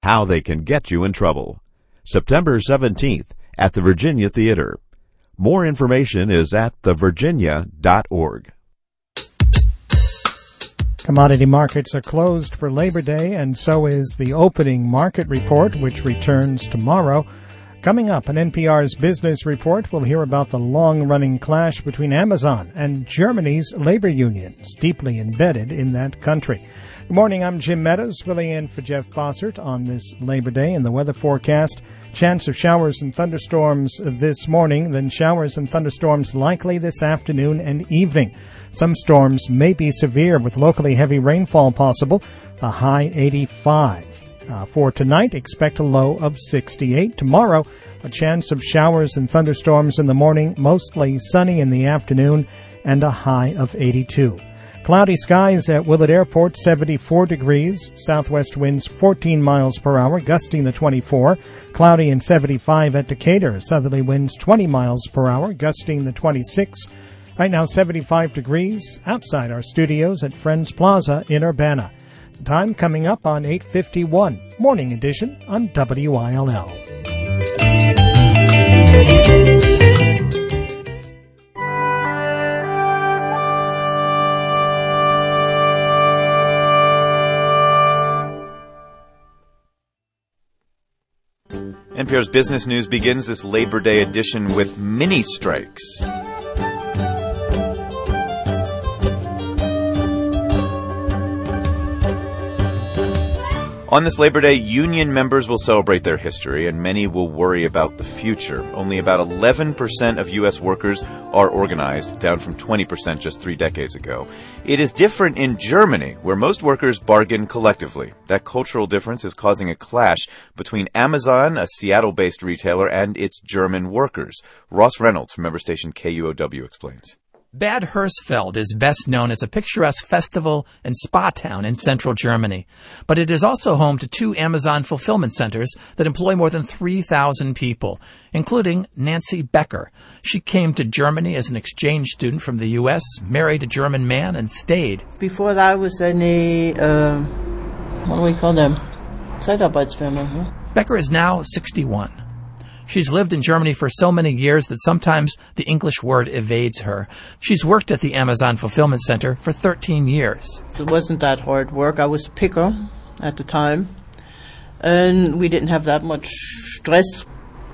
How they can get you in trouble. September 17th at the Virginia Theater. More information is at thevirginia.org. Commodity markets are closed for Labor Day, and so is the opening market report, which returns tomorrow. Coming up on NPR's Business Report, we'll hear about the long-running clash between Amazon and Germany's labor unions, deeply embedded in that country. Good morning, I'm Jim Meadows, filling in for Jeff Bossert on this Labor Day. In the weather forecast, chance of showers and thunderstorms this morning, then showers and thunderstorms likely this afternoon and evening. Some storms may be severe with locally heavy rainfall possible, a high 85. For tonight, expect a low of 68. Tomorrow, a chance of showers and thunderstorms in the morning, mostly sunny in the afternoon, and a high of 82. Cloudy skies at Willett Airport, 74 degrees. Southwest winds 14 miles per hour, gusting to 24. Cloudy and 75 at Decatur. Southerly winds 20 miles per hour, gusting to 26. Right now, 75 degrees outside our studios at Friends Plaza in Urbana. Time coming up on 8:51, Morning Edition on WILL. NPR's Business News begins this Labor Day edition with mini strikes. On this Labor Day, union members will celebrate their history, and many will worry about the future. Only about 11% of U.S. workers are organized, down from 20% just 3 decades ago. It is different in Germany, where most workers bargain collectively. That cultural difference is causing a clash between Amazon, a Seattle-based retailer, and its German workers. Ross Reynolds from member station KUOW explains. Bad Hersfeld is best known as a picturesque festival and spa town in central Germany, but it is also home to 2 Amazon fulfillment centers that employ more than 3,000 people, including Nancy Becker. She came to Germany as an exchange student from the U.S., married a German man, and stayed. Before that, I was in a, what do we call them? Zeitarbeitsfirma. Huh? Becker is now 61. She's lived in Germany for so many years that sometimes the English word evades her. She's worked at the Amazon Fulfillment Center for 13 years. It wasn't that hard work. I was a picker at the time, and we didn't have that much stress.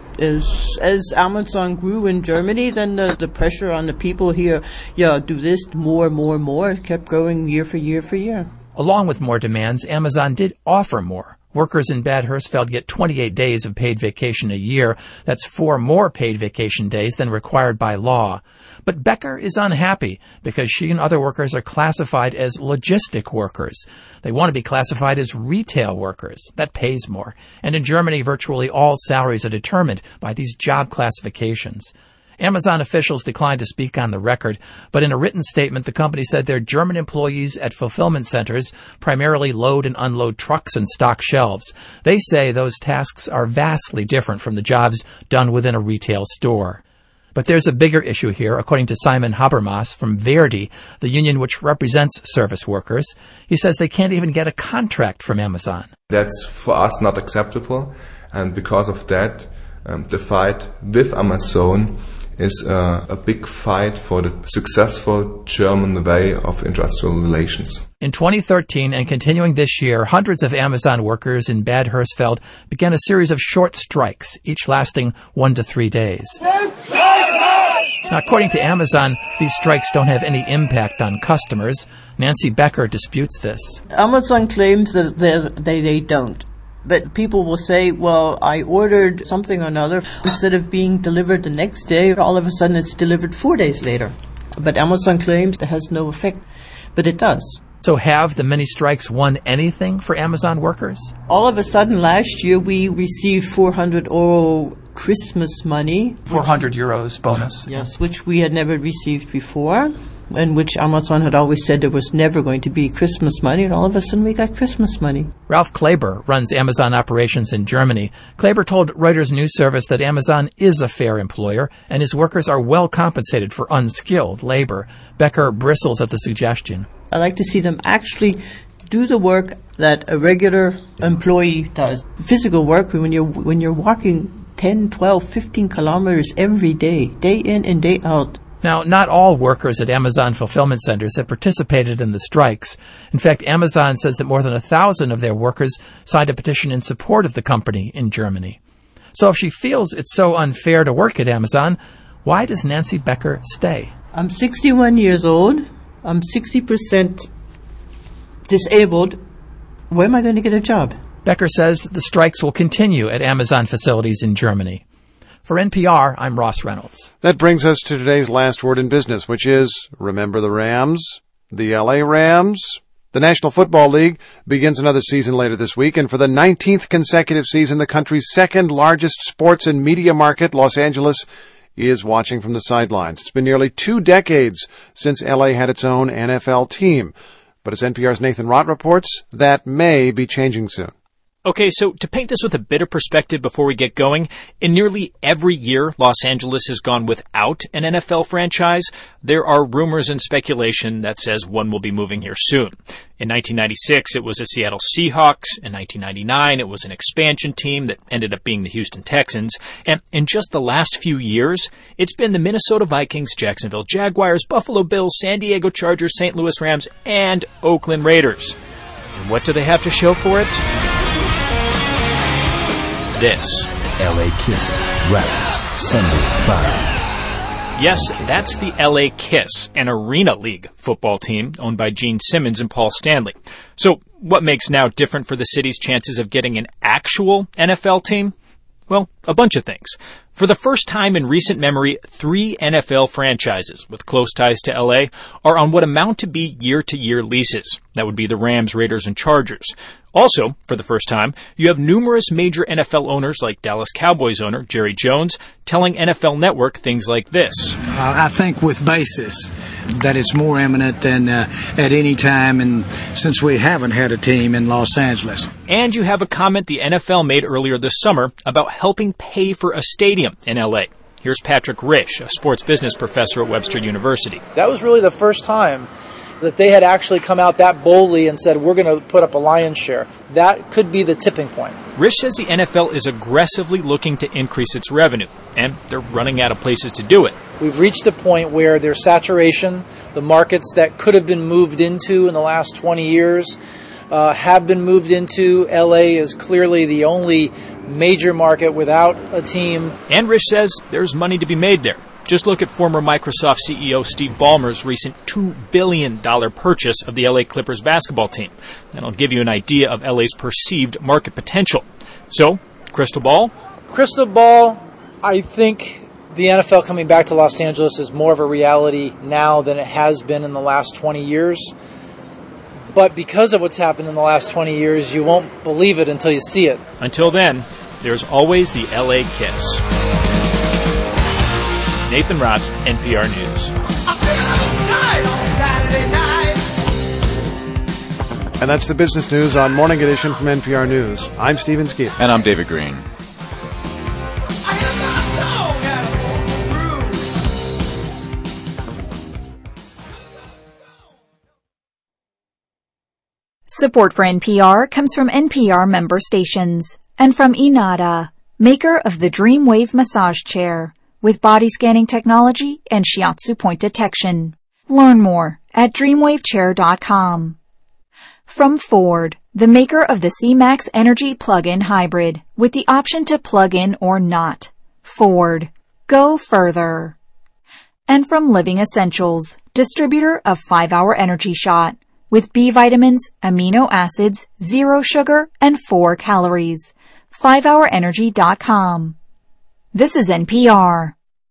As Amazon grew in Germany, then the pressure on the people here, do this, more, kept growing year for year. Along with more demands, Amazon did offer more. Workers in Bad Hersfeld get 28 days of paid vacation a year. That's 4 more paid vacation days than required by law. But Becker is unhappy because she and other workers are classified as logistic workers. They want to be classified as retail workers. That pays more. And in Germany, virtually all salaries are determined by these job classifications. Amazon officials declined to speak on the record, but in a written statement, the company said their German employees at fulfillment centers primarily load and unload trucks and stock shelves. They say those tasks are vastly different from the jobs done within a retail store. But there's a bigger issue here, according to Simon Habermas from Verdi, the union which represents service workers. He says they can't even get a contract from Amazon. That's for us not acceptable, and because of that, the fight with Amazon is a big fight for the successful German way of industrial relations. In 2013 and continuing this year, hundreds of Amazon workers in Bad Hersfeld began a series of short strikes, each lasting 1 to 3 days. Now, according to Amazon, these strikes don't have any impact on customers. Nancy Becker disputes this. Amazon claims that they don't. But people will say, well, I ordered something or another. Instead of being delivered the next day, all of a sudden it's delivered 4 days later. But Amazon claims it has no effect. But it does. So have the mini strikes won anything for Amazon workers? All of a sudden last year we received €400 Christmas money. 400 euros bonus. Yes, which we had never received before. In which Amazon had always said there was never going to be Christmas money, and all of a sudden we got Christmas money. Ralph Kleber runs Amazon operations in Germany. Kleber told Reuters News Service that Amazon is a fair employer, and his workers are well compensated for unskilled labor. Becker bristles at the suggestion. I like to see them actually do the work that a regular employee does. Physical work, when you're walking 10, 12, 15 kilometers every day in and day out. Now, not all workers at Amazon fulfillment centers have participated in the strikes. In fact, Amazon says that more than 1,000 of their workers signed a petition in support of the company in Germany. So if she feels it's so unfair to work at Amazon, why does Nancy Becker stay? I'm 61 years old. I'm 60% disabled. Where am I going to get a job? Becker says the strikes will continue at Amazon facilities in Germany. For NPR, I'm Ross Reynolds. That brings us to today's last word in business, which is, remember the Rams? The LA Rams? The National Football League begins another season later this week, and for the 19th consecutive season, the country's second largest sports and media market, Los Angeles, is watching from the sidelines. It's been nearly 2 decades since LA had its own NFL team. But as NPR's Nathan Rott reports, that may be changing soon. Okay, so to paint this with a bit of perspective before we get going, in nearly every year Los Angeles has gone without an NFL franchise, there are rumors and speculation that says one will be moving here soon. In 1996, it was the Seattle Seahawks. In 1999, it was an expansion team that ended up being the Houston Texans. And in just the last few years, it's been the Minnesota Vikings, Jacksonville Jaguars, Buffalo Bills, San Diego Chargers, St. Louis Rams, and Oakland Raiders. And what do they have to show for it? This. LA Kiss, Rappers, Sunday at 5. Yes, that's the LA Kiss, an Arena League football team owned by Gene Simmons and Paul Stanley. So what makes now different for the city's chances of getting an actual NFL team? Well, a bunch of things. For the first time in recent memory, 3 NFL franchises with close ties to LA are on what amount to be year-to-year leases. That would be the Rams, Raiders, and Chargers. Also, for the first time, you have numerous major NFL owners like Dallas Cowboys owner Jerry Jones telling NFL Network things like this. I think with basis that it's more imminent than at any time, and since we haven't had a team in Los Angeles. And you have a comment the NFL made earlier this summer about helping pay for a stadium in LA. Here's Patrick Risch, a sports business professor at Webster University. That was really the first time that they had actually come out that boldly and said, we're going to put up a lion's share. That could be the tipping point. Risch says the NFL is aggressively looking to increase its revenue, and they're running out of places to do it. We've reached a point where there's saturation. The markets that could have been moved into in the last 20 years have been moved into. LA is clearly the only major market without a team. And Risch says there's money to be made there. Just look at former Microsoft CEO Steve Ballmer's recent $2 billion purchase of the LA Clippers basketball team. That'll give you an idea of LA's perceived market potential. So, crystal ball? Crystal ball, I think the NFL coming back to Los Angeles is more of a reality now than it has been in the last 20 years. But because of what's happened in the last 20 years, you won't believe it until you see it. Until then, there's always the LA Kiss. Nathan Rott, NPR News. And that's the business news on Morning Edition from NPR News. I'm Stephen Skeet. And I'm David Green. Support for NPR comes from NPR member stations and from Inada, maker of the Dreamwave massage chair with body scanning technology and shiatsu point detection. Learn more at dreamwavechair.com. From Ford, the maker of the C-Max Energy plug-in hybrid with the option to plug in or not. Ford, go further. And from Living Essentials, distributor of 5-Hour Energy Shot with B vitamins, amino acids, 0 sugar, and 4 calories. 5hourenergy.com. This is NPR.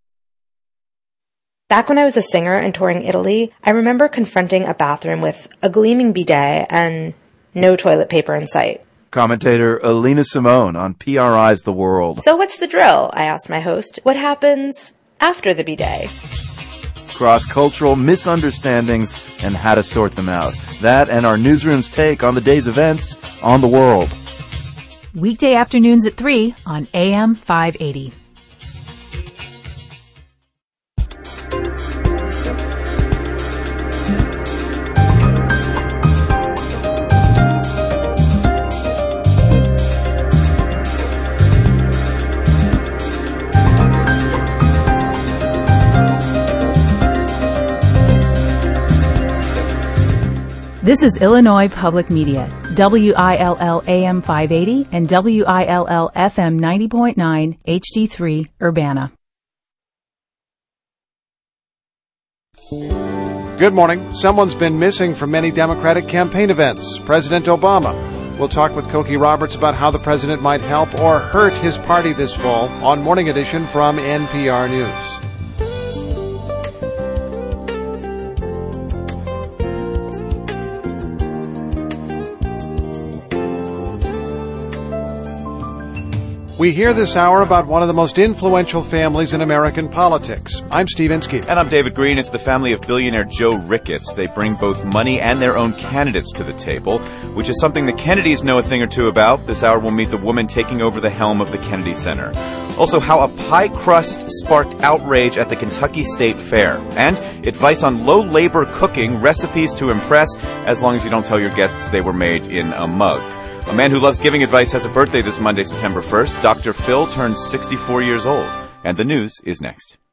Back when I was a singer and touring Italy, I remember confronting a bathroom with a gleaming bidet and no toilet paper in sight. Commentator Alina Simone on PRI's The World. So what's the drill? I asked my host. What happens after the bidet? Cross-cultural misunderstandings and how to sort them out. That and our newsroom's take on the day's events on the world. Weekday afternoons at 3 on AM 580. This is Illinois Public Media, WILL AM 580 and WILL FM 90.9 HD3 Urbana. Good morning. Someone's been missing from many Democratic campaign events. President Obama. We'll talk with Cokie Roberts about how the president might help or hurt his party this fall on Morning Edition from NPR News. We hear this hour about one of the most influential families in American politics. I'm Steve Inskeep. And I'm David Green. It's the family of billionaire Joe Ricketts. They bring both money and their own candidates to the table, which is something the Kennedys know a thing or two about. This hour we'll meet the woman taking over the helm of the Kennedy Center. Also, how a pie crust sparked outrage at the Kentucky State Fair. And advice on low-labor cooking, recipes to impress, as long as you don't tell your guests they were made in a mug. A man who loves giving advice has a birthday this Monday, September 1st. Dr. Phil turns 64 years old. And the news is next.